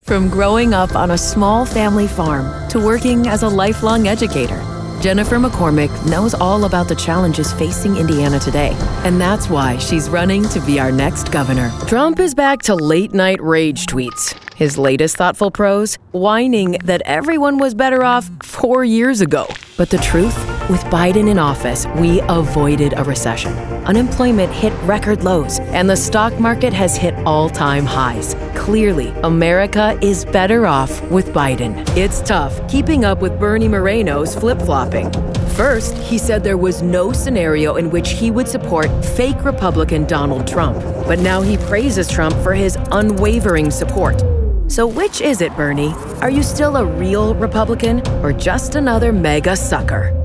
From growing up on a small family farm to working as a lifelong educator, Jennifer McCormick knows all about the challenges facing Indiana today. And that's why she's running to be our next governor. Trump is back to late-night rage tweets. His latest thoughtful prose, whining that everyone was better off 4 years ago. But the truth? With Biden in office, we avoided a recession. Unemployment hit record lows, and the stock market has hit all-time highs. Clearly, America is better off with Biden. It's tough keeping up with Bernie Moreno's flip-flopping. First, he said there was no scenario in which he would support fake Republican Donald Trump. But now he praises Trump for his unwavering support. So which is it, Bernie? Are you still a real Republican or just another mega sucker?